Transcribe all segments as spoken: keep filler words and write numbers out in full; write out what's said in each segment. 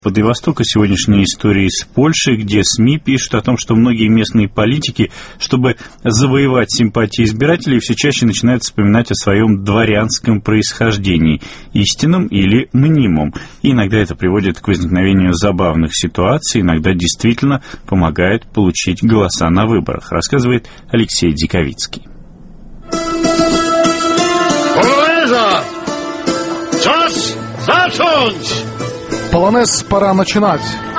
Владивостока сегодняшней истории с Польшей, где СМИ пишут о том, что многие местные политики, чтобы завоевать симпатии избирателей, все чаще начинают вспоминать о своем дворянском происхождении, истинном или мнимом. И иногда это приводит к возникновению забавных ситуаций, иногда действительно помогает получить голоса на выборах, рассказывает Алексей Диковицкий. Полонеза! Час zacząć! Полонез, пора начинать.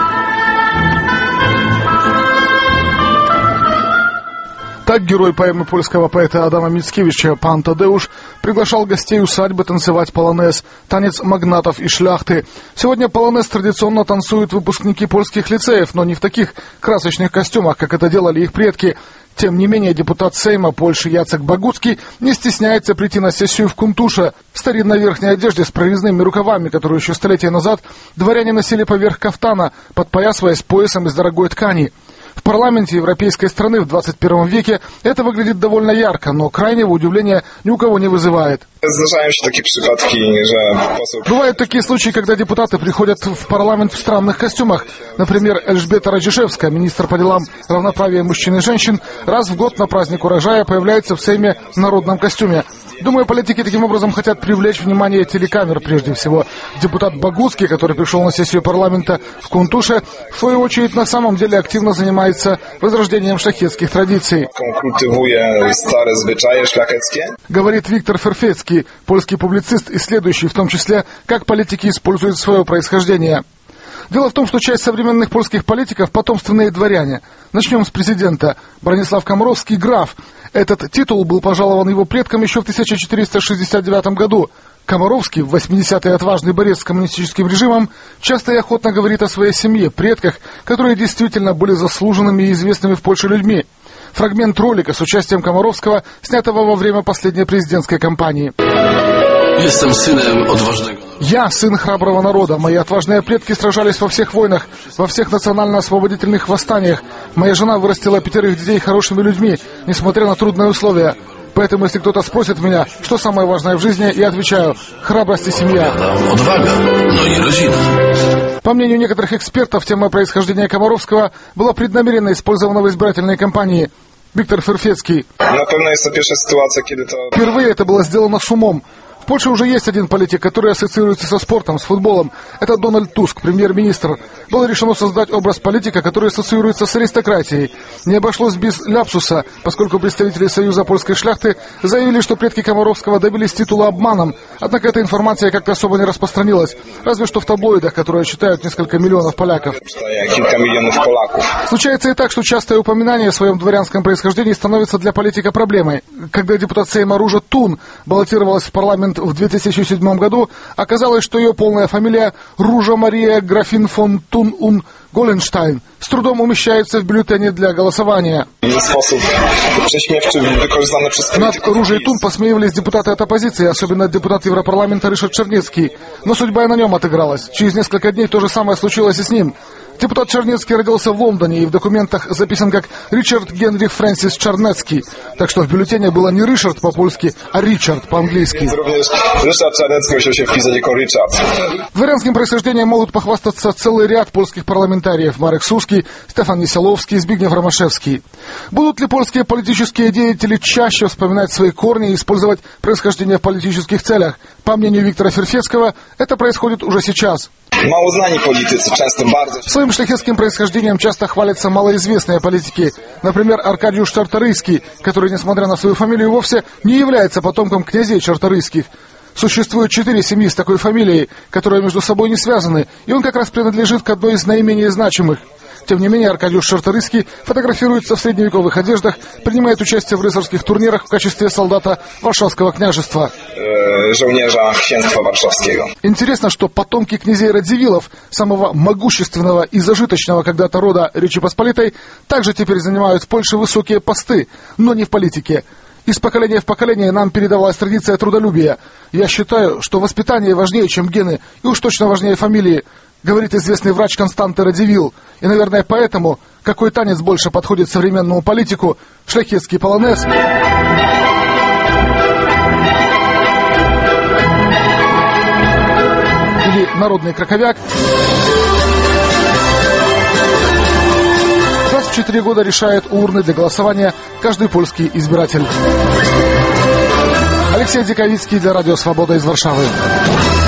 Так герой поэмы польского поэта Адама Мицкевича «Пан Тадеуш» приглашал гостей усадьбы танцевать полонез, танец магнатов и шляхты. Сегодня полонез традиционно танцуют выпускники польских лицеев, но не в таких красочных костюмах, как это делали их предки. Тем не менее, депутат Сейма Польши Яцек Багуцкий не стесняется прийти на сессию в Кунтуше. В старинной верхней одежде с прорезными рукавами, которую еще столетия назад дворяне носили поверх кафтана, подпоясываясь поясом из дорогой ткани. В парламенте европейской страны в двадцать первом веке это выглядит довольно ярко, но крайнего удивления ни у кого не вызывает. Бывают такие случаи, когда депутаты приходят в парламент в странных костюмах. Например, Эльжбета Раджишевская, министр по делам равноправия мужчин и женщин, раз в год на праздник урожая появляется в Сейме в народном костюме. Думаю, политики таким образом хотят привлечь внимание телекамер прежде всего. Депутат Багуцкий, который пришел на сессию парламента в Кунтуше, в свою очередь на самом деле активно занимается возрождением шляхетских традиций. Говорит Виктор Ферфецкий, польский публицист, исследующий в том числе, как политики используют свое происхождение. Дело в том, что часть современных польских политиков – потомственные дворяне. Начнем с президента. Бронислав Комаровский – граф. Этот титул был пожалован его предкам еще в тысяча четыреста шестьдесят девятом году. Комаровский, в восьмидесятые отважный борец с коммунистическим режимом, часто и охотно говорит о своей семье, предках, которые действительно были заслуженными и известными в Польше людьми. Фрагмент ролика с участием Комаровского, снятого во время последней президентской кампании. Я сын храброго народа. Мои отважные предки сражались во всех войнах, во всех национально-освободительных восстаниях. Моя жена вырастила пятерых детей хорошими людьми, несмотря на трудные условия. Поэтому, если кто-то спросит меня, что самое важное в жизни, я отвечаю: храбрость и семья. По мнению некоторых экспертов, тема происхождения Комаровского была преднамеренно использована в избирательной кампании. Виктор Ферфецкий. Впервые это было сделано с умом. В Польше уже есть один политик, который ассоциируется со спортом, с футболом. Это Дональд Туск, премьер-министр. Было решено создать образ политика, который ассоциируется с аристократией. Не обошлось без ляпсуса, поскольку представители Союза польской шляхты заявили, что предки Комаровского добились титула обманом. Однако эта информация как-то особо не распространилась. Разве что в таблоидах, которые читают несколько миллионов поляков. Случается и так, что частое упоминание о своем дворянском происхождении становится для политика проблемой. Когда депутат Сейма Ружа Тун баллотировалась в парламент в две тысячи седьмом году, оказалось, что ее полная фамилия Ружа Мария Графин фон Тун-Ун Голенштайн с трудом умещается в бюллетене для голосования. Над Ружей Тун посмеивались депутаты от оппозиции, особенно депутат Европарламента Ришард Чернецкий. Но судьба и на нем отыгралась. Через несколько дней то же самое случилось и с ним. Депутат Чернецкий родился в Лондоне и в документах записан как Ричард Генрих Фрэнсис Чернецкий. Так что в бюллетене было не Ришард по-польски, а Ричард по-английски. Дворянским происхождением могут похвастаться целый ряд польских парламентариев: Марек Суский, Стефан Niesiołowski, Збигнев Ромашевский. Будут ли польские политические деятели чаще вспоминать свои корни и использовать происхождение в политических целях? По мнению Виктора Ферфецкого, это происходит уже сейчас. Своим шляхетским происхождением часто хвалятся малоизвестные политики. Например, Аркадиуш Чарторийский, который, несмотря на свою фамилию, вовсе не является потомком князей Чарторийских. Существует четыре семьи с такой фамилией, которые между собой не связаны, и он как раз принадлежит к одной из наименее значимых. Тем не менее, Аркадиуш Чарторийский фотографируется в средневековых одеждах, принимает участие в рыцарских турнирах в качестве солдата Варшавского княжества. Интересно, что потомки князей Радзивиллов, самого могущественного и зажиточного когда-то рода Речи Посполитой, также теперь занимают в Польше высокие посты, но не в политике. Из поколения в поколение нам передавалась традиция трудолюбия. Я считаю, что воспитание важнее, чем гены, и уж точно важнее фамилии, говорит известный врач Константе Радзивилл. И, наверное, поэтому, какой танец больше подходит современному политику, шляхетский полонез или народный краковяк, в четыре года решает у урны для голосования каждый польский избиратель. Алексей Диковицкий для Радио Свобода из Варшавы.